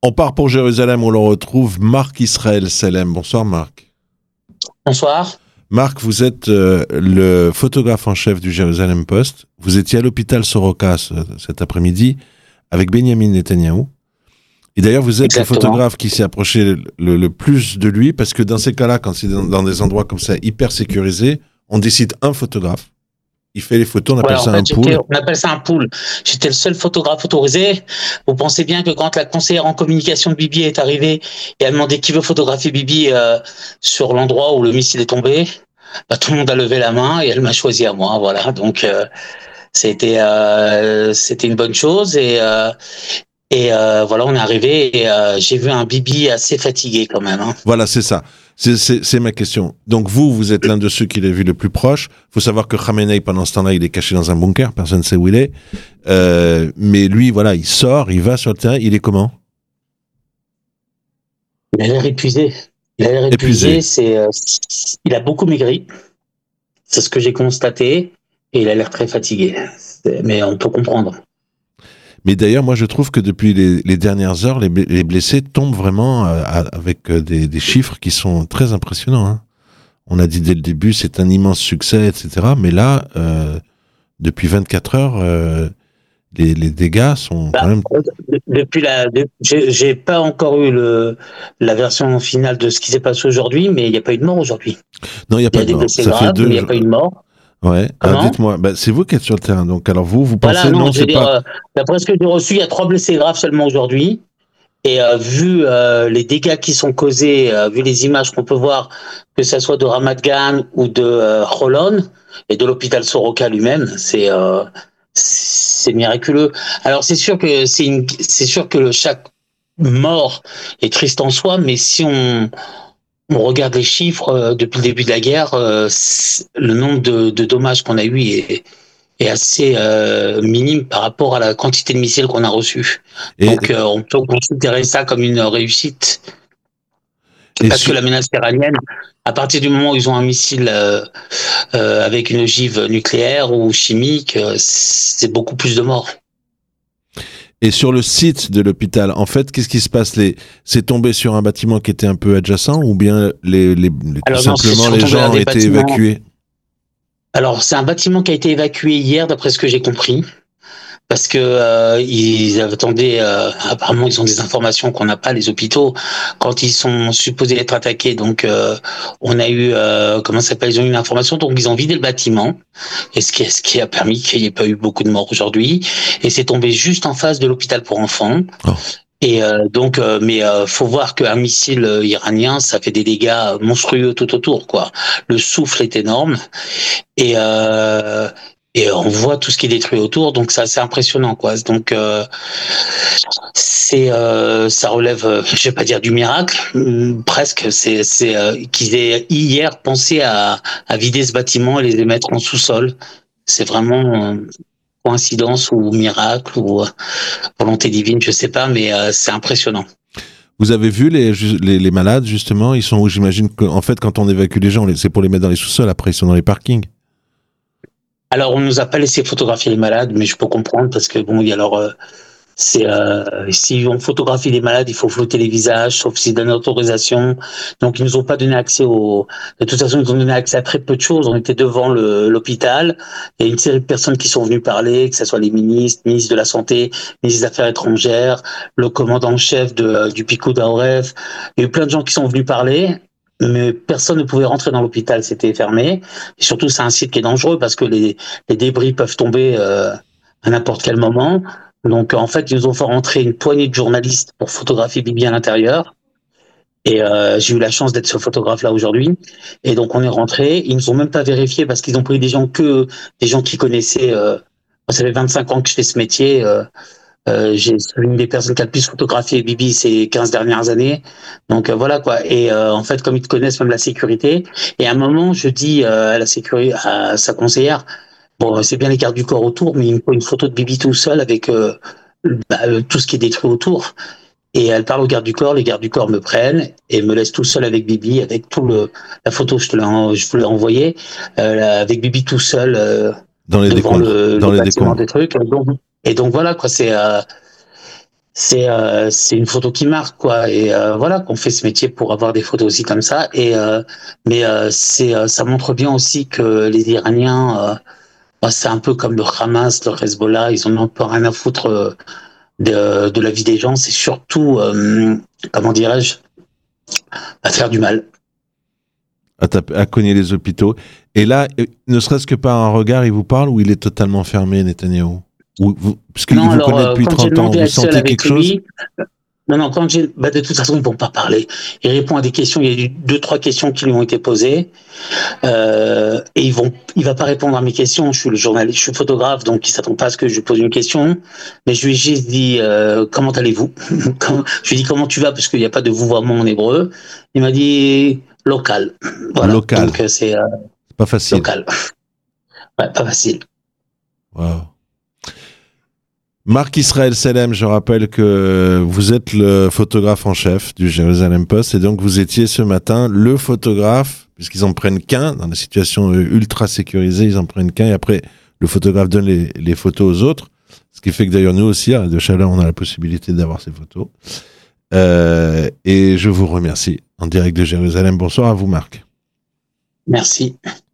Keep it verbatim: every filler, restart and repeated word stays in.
On part pour Jérusalem, on le retrouve Marc Israël Selem. Bonsoir Marc. Bonsoir. Marc, vous êtes euh, le photographe en chef du Jérusalem Post. Vous étiez à l'hôpital Soroka ce, cet après-midi avec Benjamin Netanyahou. Et d'ailleurs, vous êtes Exactement. le photographe qui s'est approché le, le plus de lui, parce que dans ces cas-là, quand c'est dans, dans des endroits comme ça, hyper sécurisés, on décide un photographe. Il fait les photos, on appelle voilà, ça en fait, un pool. On appelle ça un pool. J'étais le seul photographe autorisé. Vous pensez bien que quand la conseillère en communication de Bibi est arrivée et a demandé qui veut photographier Bibi euh, sur l'endroit où le missile est tombé, bah, tout le monde a levé la main et elle m'a choisi à moi. Voilà, donc euh, c'était euh, c'était une bonne chose et euh, et euh, voilà, on est arrivé et euh, j'ai vu un Bibi assez fatigué quand même. Hein. Voilà, c'est ça. C'est, c'est, c'est ma question. Donc vous, vous êtes l'un de ceux qui l'a vu le plus proche. Il faut savoir que Khamenei, pendant ce temps-là, il est caché dans un bunker, personne ne sait où il est. Euh, mais lui, voilà, il sort, il va sur le terrain, il est comment ? Il a l'air épuisé. Il a l'air épuisé, épuisé. C'est, euh, il a beaucoup maigri. C'est ce que j'ai constaté. Et il a l'air très fatigué. C'est, mais on peut comprendre. Mais d'ailleurs, moi, je trouve que depuis les, les dernières heures, les, les blessés tombent vraiment euh, avec des, des chiffres qui sont très impressionnants. Hein. On a dit dès le début, c'est un immense succès, et cetera. Mais là, euh, depuis vingt-quatre heures, euh, les, les dégâts sont bah, quand même... Depuis la, de, j'ai, j'ai pas encore eu le, la version finale de ce qui s'est passé aujourd'hui, mais il n'y a pas eu de mort aujourd'hui. Non, il n'y a pas de mort. Ça fait deux... mais il n'y a pas eu de mort. Ouais. Alors, dites-moi, bah, c'est vous qui êtes sur le terrain. Donc, alors vous, vous pensez voilà, non, non, je c'est dire, pas. Euh, d'après ce que j'ai reçu, il y a trois blessés graves seulement aujourd'hui. Et euh, vu euh, les dégâts qui sont causés, euh, vu les images qu'on peut voir, que ça soit de Ramat Gan ou de euh, Holon et de l'hôpital Soroka lui-même, c'est euh, c'est miraculeux. Alors c'est sûr que c'est une, c'est sûr que chaque mort est triste en soi, mais si on on regarde les chiffres euh, depuis le début de la guerre, euh, le nombre de, de dommages qu'on a eu est, est assez euh, minime par rapport à la quantité de missiles qu'on a reçus. Et donc euh, on peut considérer ça comme une réussite. Parce sur... que la menace iranienne, à partir du moment où ils ont un missile euh, euh, avec une ogive nucléaire ou chimique, euh, c'est beaucoup plus de morts. Et sur le site de l'hôpital, en fait, qu'est-ce qui se passe les... C'est tombé sur un bâtiment qui était un peu adjacent ou bien les, les, les Alors, tout non, simplement les gens ont été bâtiments... évacués? Alors, c'est un bâtiment qui a été évacué hier, d'après ce que j'ai compris. Parce que euh, ils attendaient, euh, apparemment ils ont des informations qu'on n'a pas, les hôpitaux, quand ils sont supposés être attaqués. Donc euh, on a eu, euh, comment ça s'appelle, ils ont eu une information, donc ils ont vidé le bâtiment, et ce qui, ce qui a permis qu'il n'y ait pas eu beaucoup de morts aujourd'hui. Et c'est tombé juste en face de l'hôpital pour enfants. Oh. Et euh, donc, euh, mais euh, faut voir qu'un missile euh, iranien, ça fait des dégâts monstrueux tout autour, quoi. Le souffle est énorme, et euh, Et on voit tout ce qui est détruit autour, donc c'est assez impressionnant, quoi. Donc euh, c'est, euh, ça relève, euh, je vais pas dire du miracle, euh, presque. C'est, c'est euh, qu'ils aient hier pensé à, à vider ce bâtiment et les mettre en sous-sol. C'est vraiment euh, coïncidence ou miracle ou euh, volonté divine, je sais pas, mais euh, c'est impressionnant. Vous avez vu les, les, les malades, justement, ils sont où? J'imagine qu'en fait, quand on évacue les gens, c'est pour les mettre dans les sous-sols. Après, ils sont dans les parkings. Alors, on nous a pas laissé photographier les malades, mais je peux comprendre parce que bon, il y a alors, euh, c'est euh, si on photographie les malades, il faut flouter les visages, sauf s'ils donnent autorisation. Donc, ils nous ont pas donné accès au. De toute façon, ils nous ont donné accès à très peu de choses. On était devant le, l'hôpital. Il y a une série de personnes qui sont venues parler, que ce soit les ministres, ministres de la santé, ministres des Affaires étrangères, le commandant en chef de du Picot Aoref. Il y a eu plein de gens qui sont venus parler. Mais personne ne pouvait rentrer dans l'hôpital, c'était fermé. Et surtout, c'est un site qui est dangereux parce que les, les débris peuvent tomber euh, à n'importe quel moment. Donc, en fait, ils nous ont fait rentrer une poignée de journalistes pour photographier Bibi à l'intérieur. Et euh, j'ai eu la chance d'être ce photographe-là aujourd'hui. Et donc, on est rentré. Ils nous ont même pas vérifié parce qu'ils ont pris des gens que des gens qui connaissaient. Euh, ça fait vingt-cinq ans que je fais ce métier. Euh, Euh, j'ai une des personnes qui a le plus photographié Bibi ces quinze dernières années. Donc euh, voilà quoi. Et euh, en fait, comme ils te connaissent même la sécurité, et à un moment, je dis euh, à la sécurité, à sa conseillère, bon, c'est bien les gardes du corps autour, mais il me faut une photo de Bibi tout seul avec euh, bah, tout ce qui est détruit autour. Et elle parle aux gardes du corps, les gardes du corps me prennent et me laissent tout seul avec Bibi, avec tout le la photo, je te l'ai, je vous l'ai envoyée, euh, avec Bibi tout seul euh, dans les devant décombres, le, dans le les bâtiment décombres. des trucs. Donc, et donc voilà quoi, c'est euh, c'est euh, c'est une photo qui marque, quoi. Et euh, voilà, qu'on fait ce métier pour avoir des photos aussi comme ça. Et euh, mais euh, c'est euh, ça montre bien aussi que les Iraniens, euh, bah, c'est un peu comme le Hamas, le Hezbollah, ils en ont un peu rien à foutre euh, de, de la vie des gens. C'est surtout, euh, comment dirais-je, à faire du mal. À, taper, à cogner les hôpitaux. Et là, ne serait-ce que par un regard, il vous parle ou il est totalement fermé, Netanyahou? Ou vous, parce qu'il vous connaît depuis trente ans, vous sentez quelque chose? Lui, non, non, quand j'ai, bah, de toute façon, ils ne vont pas parler. Il répond à des questions, il y a eu deux, trois questions qui lui ont été posées, euh, et ils vont, il va pas répondre à mes questions. Je suis le journaliste, je suis photographe, donc il s'attend pas à ce que je lui pose une question. Mais je lui ai juste dit, euh, comment allez-vous? Je lui ai dit, comment tu vas? Parce qu'il n'y a pas de vouvoiement en hébreu. Il m'a dit, local. Voilà. Local. Donc, c'est, euh, pas facile. Local. Ouais, pas facile. Wow. Marc Israël Selem, je rappelle que vous êtes le photographe en chef du Jerusalem Post et donc vous étiez ce matin le photographe, puisqu'ils en prennent qu'un, dans des situations ultra sécurisées, ils en prennent qu'un et après le photographe donne les, les photos aux autres, ce qui fait que d'ailleurs nous aussi, à Radio Chaleur, on a la possibilité d'avoir ces photos. Euh, et je vous remercie en direct de Jérusalem. Bonsoir à vous Marc. Merci.